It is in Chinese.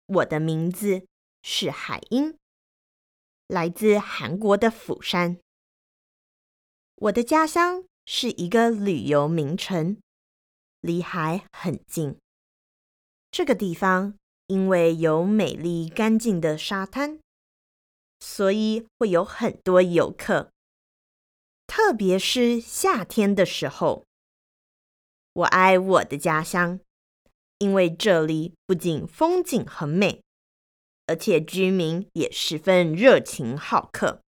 我的名字是海英，来自韩国的釜山。我的家乡是一个旅游名城，离海很近。这个地方因为有美丽干净的沙滩，所以会有很多游客，特别是夏天的时候。我爱我的家乡，因为这里不仅风景很美，而且居民也十分热情好客。